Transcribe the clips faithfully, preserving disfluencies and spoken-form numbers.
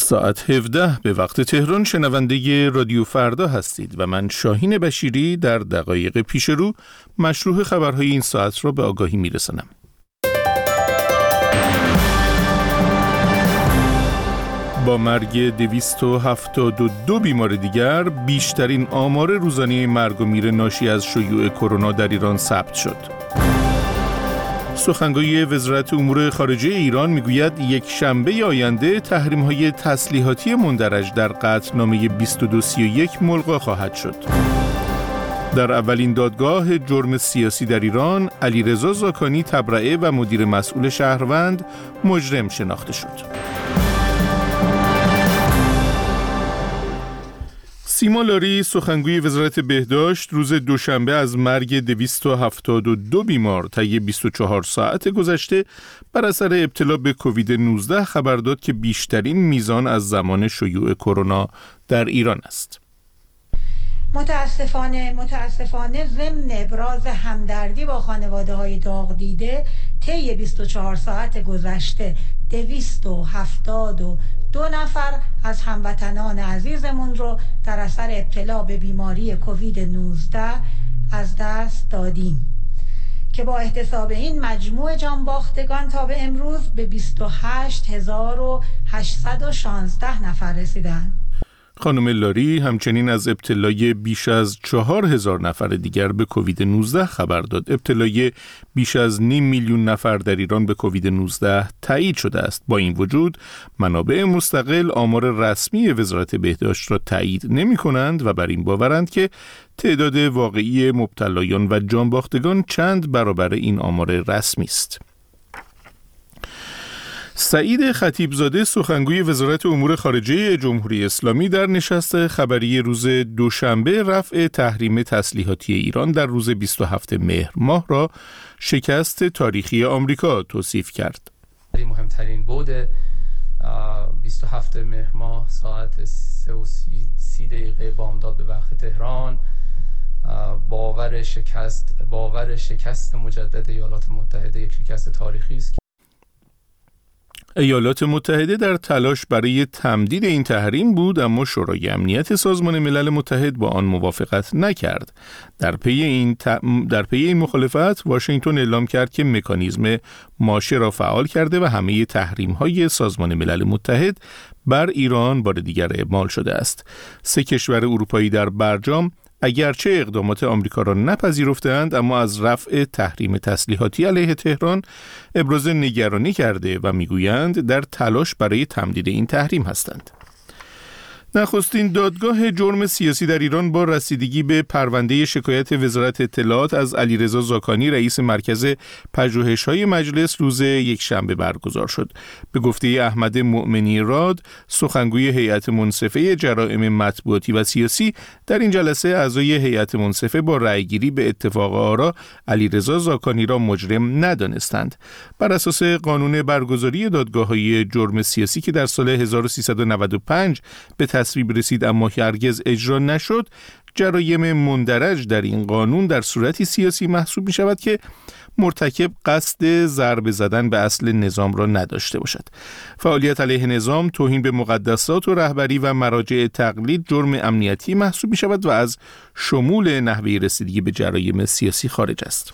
ساعت هفده به وقت تهران شنونده رادیو فردا هستید و من شاهین بشیری در دقایق پیش رو مشروح خبرهای این ساعت را به آگاهی میرسانم. با مرگ دویست و هفتاد و دو بیمار دیگر بیشترین آمار روزانه مرگ و میر ناشی از شیوع کرونا در ایران ثبت شد. سخنگوی وزارت امور خارجه ایران میگوید یک شنبه آینده تحریم‌های تسلیحاتی مندرج در قطعنامه بیست و دو سی و یک ملغا خواهد شد. در اولین دادگاه جرم سیاسی در ایران، علیرضا زاکانی تبرئه و مدیر مسئول شهروند مجرم شناخته شد. سیما لاری سخنگوی وزارت بهداشت روز دوشنبه از مرگ دویست و هفتاد و دو بیمار طی بیست و چهار ساعت گذشته بر اثر ابتلا به کووید نوزده خبر داد که بیشترین میزان از زمان شیوع کرونا در ایران است. متاسفانه متاسفانه ضمن ابراز همدردی با خانواده‌های داغ دیده طی بیست و چهار ساعت گذشته دویست و هفتاد و دو نفر از هموطنان عزیزمون رو در اثر ابتلا به بیماری کووید نوزده از دست دادیم که با احتساب این مجموع جانباختگان تا به امروز به بیست و هشت هزار و هشتصد و شانزده نفر رسیدند. خانم لاری همچنین از ابتلای بیش از چهار هزار نفر دیگر به کووید نوزده خبر داد. ابتلای بیش از نیم میلیون نفر در ایران به کووید نوزده تایید شده است. با این وجود منابع مستقل آمار رسمی وزارت بهداشت را تایید نمی کنند و بر این باورند که تعداد واقعی مبتلایان و جانباختگان چند برابر این آمار رسمی است. سعید خطیبزاده سخنگوی وزارت امور خارجه جمهوری اسلامی در نشست خبری روز دوشنبه رفع تحریم تسلیحاتی ایران در روز بیست و هفتم مهر ماه را شکست تاریخی آمریکا توصیف کرد. مهمترین بود بیست و هفتم مهر ماه ساعت سه و سی دقیقه بامداد به وقت تهران باور شکست باور شکست مجدد ایالات متحده یک شکست تاریخی است. ایالات متحده در تلاش برای تمدید این تحریم بود، اما شورای امنیت سازمان ملل متحد با آن موافقت نکرد. در پی این ت... در پی این مخالفت واشنگتن اعلام کرد که مکانیزم ماشه را فعال کرده و همه تحریم‌های سازمان ملل متحد بر ایران بار دیگر اعمال شده است. سه کشور اروپایی در برجام اگرچه اقدامات آمریکا را نپذیرفتند، اما از رفع تحریم تسلیحاتی علیه تهران ابراز نگرانی کرده و میگویند در تلاش برای تمدید این تحریم هستند. نخستین دادگاه جرم سیاسی در ایران با رسیدگی به پرونده شکایت وزارت اطلاعات از علیرضا زاکانی رئیس مرکز پژوهش‌های مجلس روز یکشنبه برگزار شد. به گفته احمد مؤمنی راد سخنگوی هیئت منصفه جرائم مطبوعاتی و سیاسی، در این جلسه اعضای هیئت منصفه با رأیگیری به اتفاق آرا علیرضا زاکانی را مجرم ندانستند. بر اساس قانون برگزاری دادگاه‌های جرم سیاسی که در سال هزار و سیصد و نود و پنج به تصویب رسید اما هرگز اجرا نشد، جرایم مندرج در این قانون در صورتی سیاسی محسوب می شود که مرتکب قصد ضربه زدن به اصل نظام را نداشته باشد. فعالیت علیه نظام، توهین به مقدسات و رهبری و مراجع تقلید جرم امنیتی محسوب می شود و از شمول نحوه رسیدگی به جرایم سیاسی خارج است.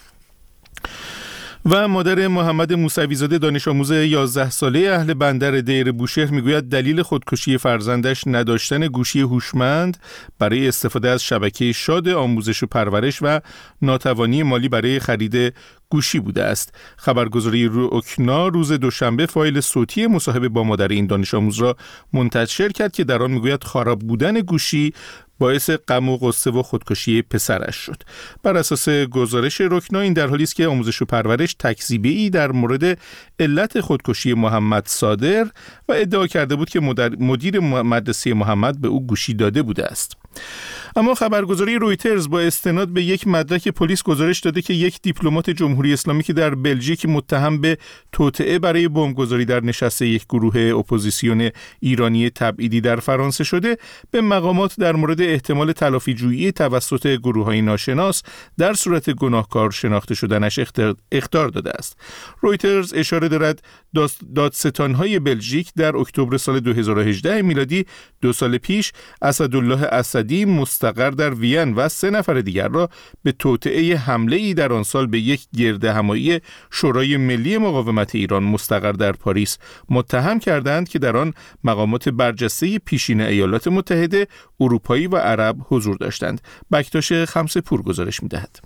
و مادر محمد موسوی زاده دانش آموز یازده ساله اهل بندر دیر بوشهر میگوید دلیل خودکشی فرزندش نداشتن گوشی هوشمند برای استفاده از شبکه شاد آموزش و پرورش و ناتوانی مالی برای خرید گوشی بوده است. خبرگزاری روکنا روز دوشنبه فایل صوتی مصاحبه با مادر این دانش آموز را منتشر کرد که در آن میگوید خراب بودن گوشی باعث غم و غصه و خودکشی پسرش شد. بر اساس گزارش رکنا این در حالی است که آموزش و پرورش تکذیبی در مورد علت خودکشی محمد صادر و ادعا کرده بود که مدیر مدرسه محمد به او گوشی داده بوده است. اما خبرگزاری رویترز با استناد به یک مدرک پلیس گزارش داده که یک دیپلمات جمهوری اسلامی که در بلژیک متهم به توطئه برای بمبگذاری در نشست یک گروه اپوزیسیون ایرانی تبعیدی در فرانسه شده، به مقامات در مورد احتمال تلافی‌جویی توسط گروه‌های ناشناس در صورت گناهکار شناخته شدنش اخطار داده است. رویترز اشاره دارد دادستان‌های بلژیک در اکتبر سال دو هزار و هجده میلادی، دو سال پیش، اسدالله اسدی مستقر در وین و سه نفر دیگر را به توطئه حمله‌ای در آن سال به یک گردهمایی شورای ملی مقاومت ایران مستقر در پاریس متهم کردند که در آن مقامات برجسته پیشین ایالات متحده، اروپایی و عرب حضور داشتند. بکتاش خمسه‌پور گزارش می‌دهد.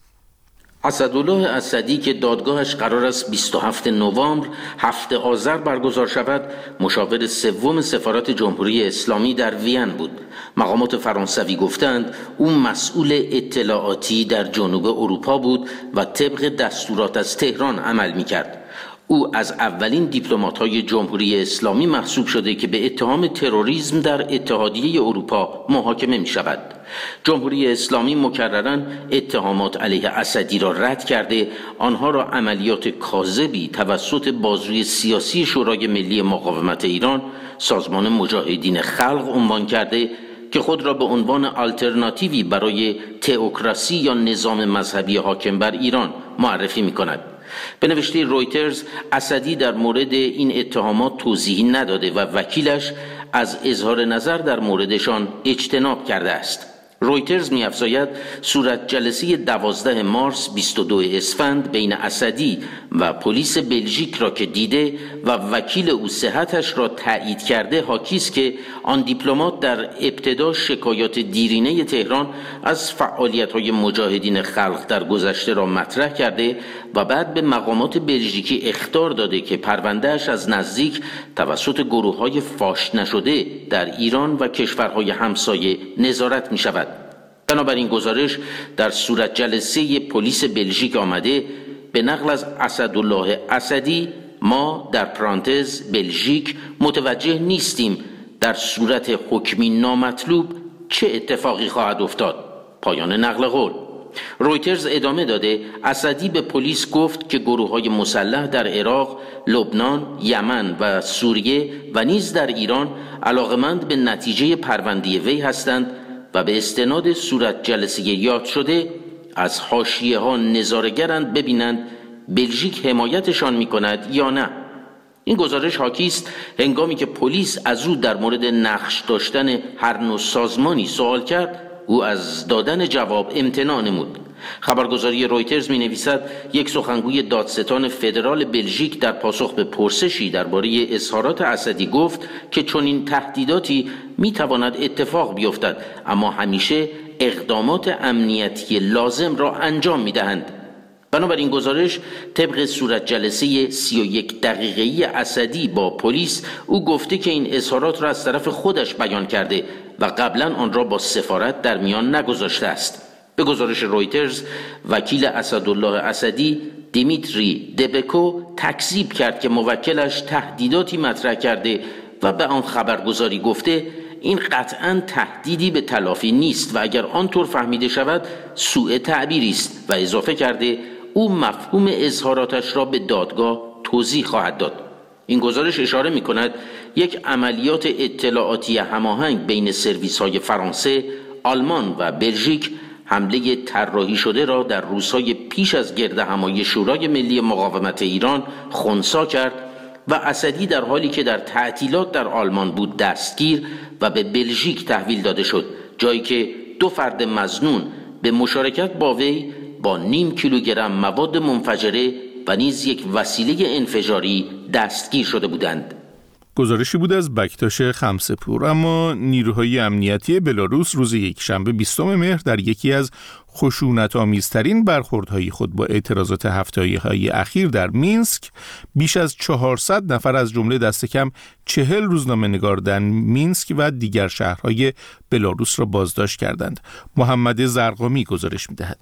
اسدالله اسدی که دادگاهش قرار است بیست و هفتم نوامبر هفته آذر برگزار شود، مشاور سوم سفارت جمهوری اسلامی در وین بود. مقامات فرانسوی گفتند او مسئول اطلاعاتی در جنوب اروپا بود و طبق دستورات از تهران عمل می‌کرد. او از اولین دیپلمات‌های جمهوری اسلامی محسوب شده که به اتهام تروریسم در اتحادیه اروپا محاکمه می‌شود. جمهوری اسلامی مکرراً اتهامات علیه اسدی را رد کرده، آنها را عملیات کاذبی توسط بازوی سیاسی شورای ملی مقاومت ایران، سازمان مجاهدین خلق عنوان کرده که خود را به عنوان آلترناتیوی برای تئوکراسی یا نظام مذهبی حاکم بر ایران معرفی می‌کند. به نوشته رویترز، اسدی در مورد این اتهامات توضیحی نداده و وکیلش از اظهار نظر در موردشان اجتناب کرده است. رویترز می‌افزاید صورت جلسه دوازده مارس بیست و دو اسفند بین اسدی و پلیس بلژیک را که دیده و وکیل او صحتش را تایید کرده حاکی است که آن دیپلمات در ابتدا شکایات دیرینه تهران از فعالیت‌های مجاهدین خلق در گذشته را مطرح کرده و بعد به مقامات بلژیکی اخطار داده که پروندهش از نزدیک توسط گروه‌های فاش نشده در ایران و کشورهای همسایه نظارت می‌شود. بنابراین گزارش در صورت جلسه پلیس بلژیک آمده به نقل از اسدالله اسدی، ما در پرانتز بلژیک متوجه نیستیم در صورت حکمی نامطلوب چه اتفاقی خواهد افتاد. پایان نقل قول. رویترز ادامه داده اسدی به پلیس گفت که گروه‌های مسلح در عراق، لبنان، یمن و سوریه و نیز در ایران علاقمند به نتیجه پرونده وی هستند و به استناد صورت جلسه یاد شده از حاشیه ها نظاره‌گرند ببینند بلژیک حمایتشان می‌کند یا نه. این گزارش حاکی است هنگامی که پلیس از او در مورد نقش داشتن هر نوع سازمانی سوال کرد، او از دادن جواب امتناع نمود. خبرگزاری رویترز می‌نویسد یک سخنگوی دادستان فدرال بلژیک در پاسخ به پرسشی درباره اظهارات اسدی گفت که چنین تهدیداتی می‌تواند اتفاق بیفتد، اما همیشه اقدامات امنیتی لازم را انجام می‌دهند. بنابراین گزارش طبق صورت جلسه سی و یک دقیقه‌ای اسدی با پلیس، او گفته که این اظهارات را از طرف خودش بیان کرده و قبلا آن را با سفارت در میان نگذاشته است. به گزارش رویترز، وکیل اسدالله اسدی دیمیتری دبکو تکذیب کرد که موکلش تهدیداتی مطرح کرده و به آن خبرگزاری گفته این قطعاً تهدیدی به تلافی نیست و اگر آنطور فهمیده شود سوء تعبیری است و اضافه کرده او مفهوم اظهاراتش را به دادگاه توضیح خواهد داد. این گزارش اشاره می کند یک عملیات اطلاعاتی هماهنگ بین سرویس‌های فرانسه، آلمان و بلژیک حمله طراحی شده را در روزهای پیش از گردهمایی شورای ملی مقاومت ایران خنثی کرد و اسدی در حالی که در تعطیلات در آلمان بود دستگیر و به بلژیک تحویل داده شد، جایی که دو فرد مظنون به مشارکت با وی با نیم کیلوگرم مواد منفجره و نیز یک وسیله انفجاری دستگیر شده بودند. گزارشی بود از بکتاش خمسه‌پور. اما نیروهای امنیتی بلاروس روز یکشنبه بیستم مهر در یکی از خشونت‌آمیزترین برخوردهای خود با اعتراضات هفته‌های اخیر در مینسک بیش از چهارصد نفر از جمله دست کم چهل روزنامه‌نگار در مینسک و دیگر شهرهای بلاروس را بازداشت کردند. محمد زرقامی گزارش می‌دهد.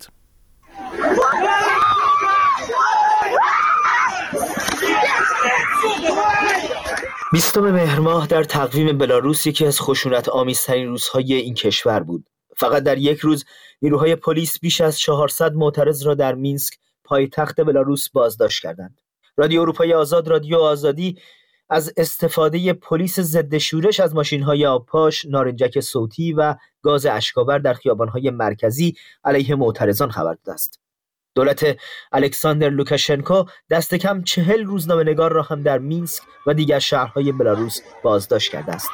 بیستم مهر ماه در تقویم بلاروس یکی از خشونت آمیزترین روزهای این کشور بود. فقط در یک روز نیروهای پلیس بیش از چهارصد معترض را در مینسک پایتخت بلاروس بازداشت کردند. رادیو اروپای آزاد، رادیو آزادی از استفاده پلیس ضد شورش از ماشین‌های آبپاش، نارنجک صوتی و گاز اشک‌آور در خیابان‌های مرکزی علیه معترضان خبر داده است. دولت الکساندر لوکاشنکو دست کم چهل روزنامه‌نگار را هم در مینسک و دیگر شهرهای بلاروس بازداشت کرده است.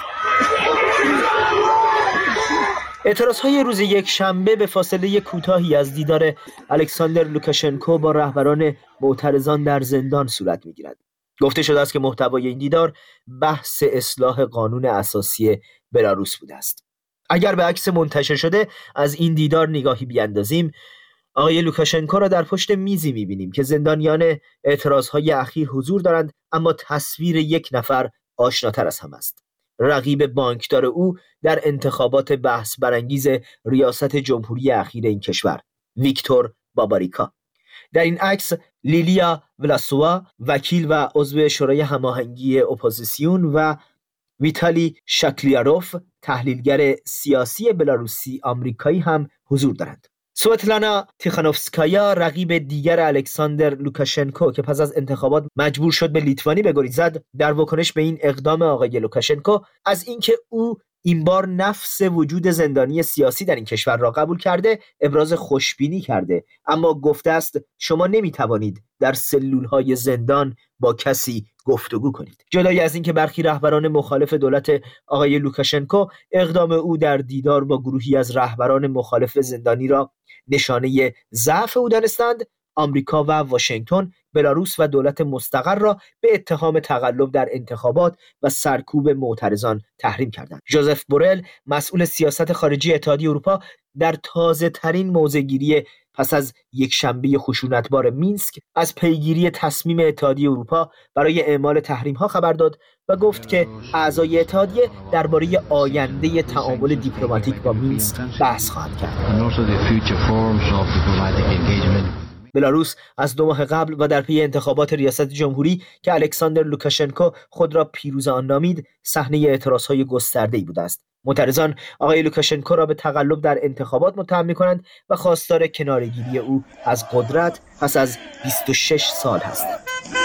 اعتراضهای روز یک شنبه به فاصله کوتاهی از دیدار الکساندر لوکاشنکو با رهبران معترضان در زندان صورت می‌گیرد. گفته شده است که محتوای این دیدار بحث اصلاح قانون اساسی بلاروس بوده است. اگر به عکس منتشر شده از این دیدار نگاهی بیاندازیم، آقای لوکاشنکو را در پشت میزی می‌بینیم که زندانیان اعتراضهای اخیر حضور دارند، اما تصویر یک نفر آشناتر از هم است. رقیب بانکدار او در انتخابات بحث برانگیز ریاست جمهوری اخیر این کشور، ویکتور باباریکا. در این عکس لیلیا ولاسوا، وکیل و عضو شورای هماهنگی اپوزیسیون، و ویتالی شکلیاروف، تحلیلگر سیاسی بلاروسی آمریکایی هم حضور دارند. سوتلانا تیخانوفسکایا، رقیب دیگر الکساندر لوکاشنکو که پس از انتخابات مجبور شد به لیتوانی بگریزد، در واکنش به این اقدام آقای لوکاشنکو از اینکه او این بار نفس وجود زندانی سیاسی در این کشور را قبول کرده، ابراز خوشبینی کرده، اما گفته است شما نمیتوانید در سلولهای زندان با کسی گفتگو کنید. جدای از اینکه برخی رهبران مخالف دولت آقای لوکاشنکو اقدام او در دیدار با گروهی از رهبران مخالف زندانی را نشانه ضعف او دانستند، آمریکا و واشنگتن بلاروس و دولت مستقر را به اتهام تقلب در انتخابات و سرکوب معترضان تحریم کردند. ژوزف بورل، مسئول سیاست خارجی اتحادیه اروپا، در تازه ترین موضع‌گیری پس از یک شنبه خشونتبار مینسک از پیگیری تصمیم اتحادیه اروپا برای اعمال تحریم‌ها خبر داد و گفت که اعضای اتحادیه درباره آینده تعامل دیپلماتیک با مینسک بحث خواهند کرد. بلاروس از دو ماه قبل و در پی انتخابات ریاست جمهوری که الکساندر لوکاشنکو خود را پیروز آن نامید، صحنه اعتراضهای گسترده‌ای بوده است. معترضان آقای لوکاشنکو را به تقلب در انتخابات متهم می‌کنند و خواستار کناره‌گیری او از قدرت پس از بیست و شش سال هستند.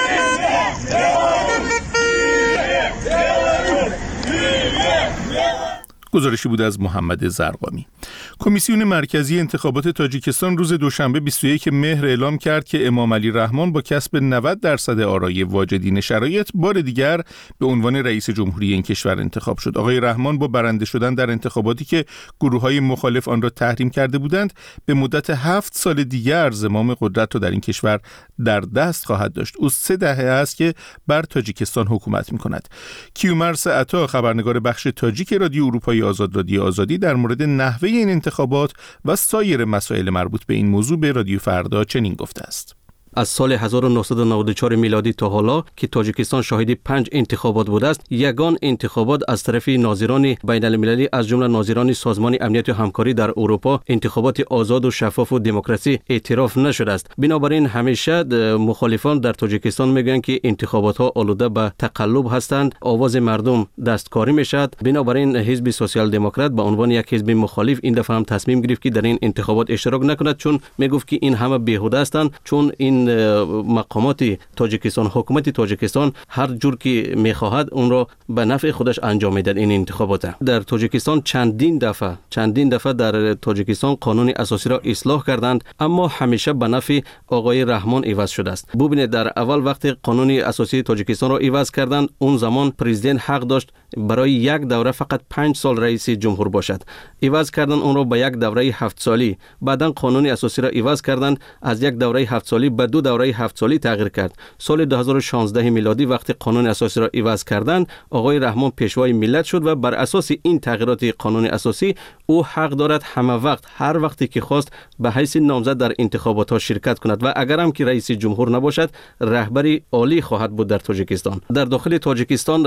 گزارشی بود از محمد زرقامی. کمیسیون مرکزی انتخابات تاجیکستان روز دوشنبه بیست و یک مهر اعلام کرد که امام علی رحمان با کسب نود درصد آرای واجدین شرایط بار دیگر به عنوان رئیس جمهوری این کشور انتخاب شد. آقای رحمان با برنده شدن در انتخاباتی که گروه‌های مخالف آن را تحریم کرده بودند، به مدت هفت سال دیگر زمام قدرت را در این کشور در دست خواهد داشت. او سه دهه است که بر تاجیکستان حکومت می‌کند. کیومرث عطا، خبرنگار بخش تاجیک رادیو اروپای آزاد رادیو آزادی، در مورد نحوه این انتخابات و سایر مسائل مربوط به این موضوع به رادیو فردا چنین گفته است: از سال هزار و نهصد و نود و چهار میلادی تا حالا که تاجیکستان شاهد پنج انتخابات بوده است، یگان انتخابات از طرف ناظران بین المللی از جمله ناظران سازمان امنیت و همکاری در اروپا انتخابات آزاد و شفاف و دموکراسی اعتراف نشده است. بنابراین همیشه مخالفان در تاجیکستان میگن که انتخابات ها آلوده به تقلب هستند، آواز مردم دستکاری میشد. بنابراین حزب سوسیال دموکرات به عنوان یک حزب مخالف این دفعه هم تصمیم گرفت که در این انتخابات اشتراک نکند، چون میگفت که این همه بیهوده هستند، چون این مقامات تاجیکستان، حکومت تاجیکستان هر جور که میخواهد اون را به نفع خودش انجام میدهد. این انتخابات در تاجیکستان چندین دفعه چندین دفعه در تاجیکستان قانون اساسی را اصلاح کردند، اما همیشه به نفع آقای رحمان عوض شده است. ببینید در اول وقت قانون اساسی تاجیکستان را عوض کردند، اون زمان پرزیدنت حق داشت برای یک دوره فقط پنج سال رئیس جمهور باشد. عوض کردن اون را به یک دوره هفت سالی. بعداً قانون اساسی را عوض کردند، از یک دوره هفت سالی به دو دوره هفت سالی تغییر کرد. سال دو هزار و شانزده میلادی وقتی قانون اساسی را عوض کردند، آقای رحمان پیشوای ملت شد و بر اساس این تغییرات قانون اساسی او حق دارد همه وقت، هر وقتی که خواست، به حیث نامزد در انتخابات ها شرکت کند و اگر هم که رئیس جمهور نباشد، رهبری عالی خواهد بود در تاجیکستان. در داخل تاجیکستان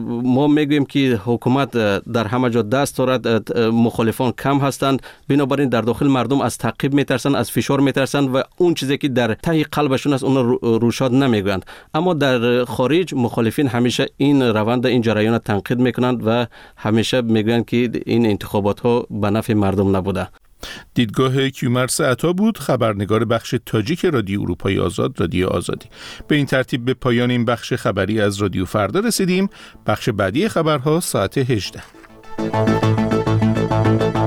ما میگوییم که حکومت در همه جا دست دارد، مخالفان کم هستند، بنابراین در داخل مردم از تعقیب میترسند، از فشار میترسند و اون چیزی که در ته قلبشون است، اون روشاد نمیگویند. اما در خارج مخالفین همیشه این روند این جریان تنقید میکنند و همیشه میگویند که این انتخابات ها به نفع مردم نبوده. دیدگاه کیومرث عطا بود، خبرنگار بخش تاجیک رادیو اروپای آزاد، رادیو آزادی. به این ترتیب به پایان این بخش خبری از رادیو فردا رسیدیم. بخش بعدی خبرها ساعت هجده.